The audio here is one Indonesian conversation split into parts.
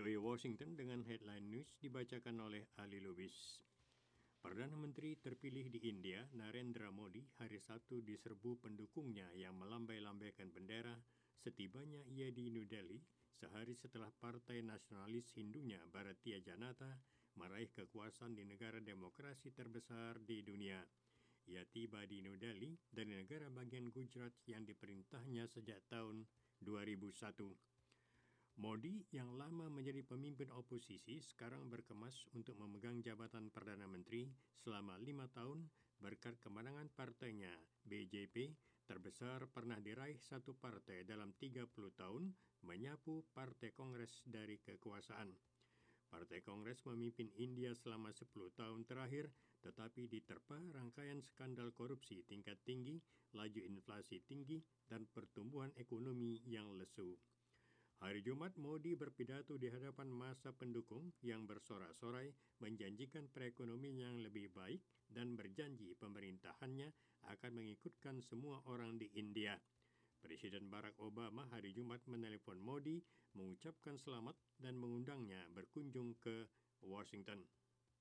VOA Washington dengan headline news dibacakan oleh Ali Lubis. Perdana Menteri terpilih di India, Narendra Modi, hari Sabtu diserbu pendukungnya yang melambai-lambaikan bendera setibanya ia di New Delhi sehari setelah Partai Nasionalis Hindunya Bharatiya Janata meraih kekuasaan di negara demokrasi terbesar di dunia. Ia tiba di New Delhi dari negara bagian Gujarat yang diperintahnya sejak tahun 2001. Modi yang lama menjadi pemimpin oposisi sekarang berkemas untuk memegang jabatan Perdana Menteri selama 5 tahun berkat kemenangan partainya, BJP, terbesar pernah diraih satu partai dalam 30 tahun menyapu Partai Kongres dari kekuasaan. Partai Kongres memimpin India selama 10 tahun terakhir, tetapi diterpa rangkaian skandal korupsi tingkat tinggi, laju inflasi tinggi, dan pertumbuhan ekonomi yang lesu. Hari Jumat, Modi berpidato di hadapan massa pendukung yang bersorak-sorai menjanjikan perekonomian yang lebih baik dan berjanji pemerintahannya akan mengikutkan semua orang di India. Presiden Barack Obama hari Jumat menelepon Modi, mengucapkan selamat dan mengundangnya berkunjung ke Washington.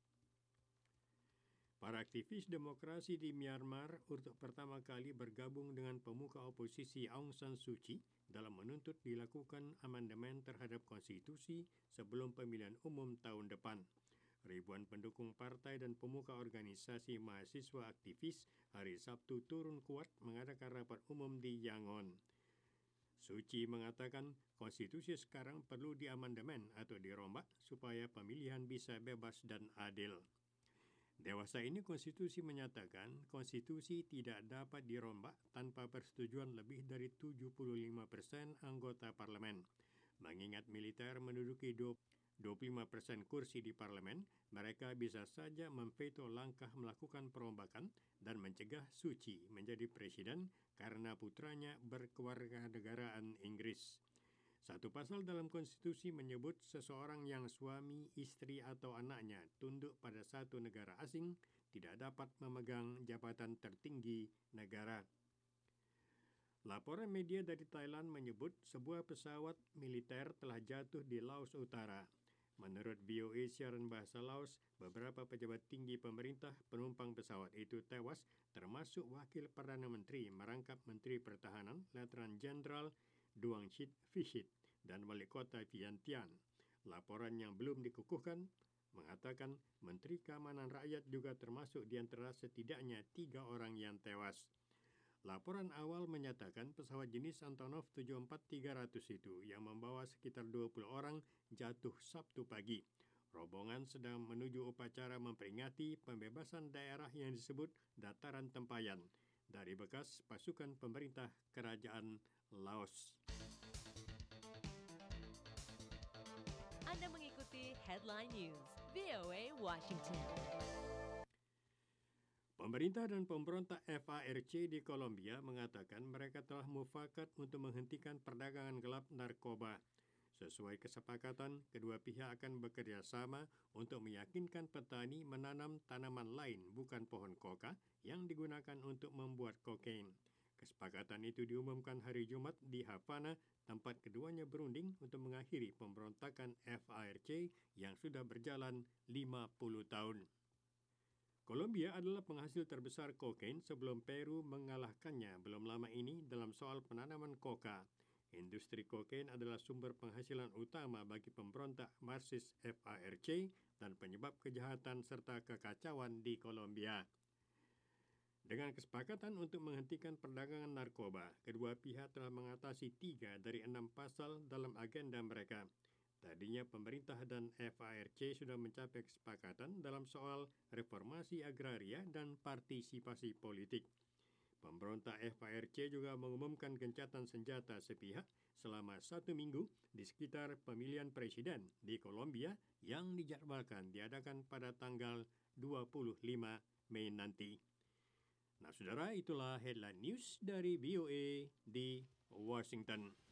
Para aktivis demokrasi di Myanmar untuk pertama kali bergabung dengan pemuka oposisi Aung San Suu Kyi dalam menuntut dilakukan amandemen terhadap konstitusi sebelum pemilihan umum tahun depan. Ribuan pendukung partai dan pemuka organisasi mahasiswa aktivis hari Sabtu turun kuat mengadakan rapat umum di Yangon. Suu Kyi mengatakan konstitusi sekarang perlu diamandemen atau dirombak supaya pemilihan bisa bebas dan adil. Dewasa ini konstitusi menyatakan konstitusi tidak dapat dirombak tanpa persetujuan lebih dari 75% anggota parlemen. Mengingat militer menduduki 25% kursi di parlemen, mereka bisa saja memveto langkah melakukan perombakan dan mencegah Suu Kyi menjadi presiden karena putranya berkewarganegaraan Inggris. Satu pasal dalam konstitusi menyebut seseorang yang suami, istri atau anaknya tunduk pada satu negara asing tidak dapat memegang jabatan tertinggi negara. Laporan media dari Thailand menyebut sebuah pesawat militer telah jatuh di Laos Utara. Menurut VOA siaran bahasa Laos, beberapa pejabat tinggi pemerintah penumpang pesawat itu tewas, termasuk Wakil Perdana Menteri merangkap Menteri Pertahanan Letnan Jenderal Duang Chit Phitsit dan Wali Kota Vientiane. Laporan yang belum dikukuhkan mengatakan Menteri Keamanan Rakyat juga termasuk di antara setidaknya 3 orang yang tewas. Laporan awal menyatakan pesawat jenis Antonov 74300 itu yang membawa sekitar 20 orang jatuh Sabtu pagi. Rombongan sedang menuju upacara memperingati pembebasan daerah yang disebut Dataran Tempayan dari bekas pasukan pemerintah Kerajaan Laos. Anda mengikuti Headline News, VOA Washington. Pemerintah dan pemberontak FARC di Kolombia mengatakan mereka telah mufakat untuk menghentikan perdagangan gelap narkoba. Sesuai kesepakatan, kedua pihak akan bekerja sama untuk meyakinkan petani menanam tanaman lain bukan pohon koka yang digunakan untuk membuat kokain. Kesepakatan itu diumumkan hari Jumat di Havana, tempat keduanya berunding untuk mengakhiri pemberontakan FARC yang sudah berjalan 50 tahun. Kolombia adalah penghasil terbesar kokain sebelum Peru mengalahkannya belum lama ini dalam soal penanaman koka. Industri kokain adalah sumber penghasilan utama bagi pemberontak Marxis FARC dan penyebab kejahatan serta kekacauan di Kolombia. Dengan kesepakatan untuk menghentikan perdagangan narkoba, kedua pihak telah mengatasi 3 dari 6 pasal dalam agenda mereka. Tadinya pemerintah dan FARC sudah mencapai kesepakatan dalam soal reformasi agraria dan partisipasi politik. Pemberontak FARC juga mengumumkan gencatan senjata sepihak selama 1 minggu di sekitar pemilihan presiden di Kolombia yang dijadwalkan diadakan pada tanggal 25 Mei nanti. Nah, saudara, itulah headline news dari VOA di Washington.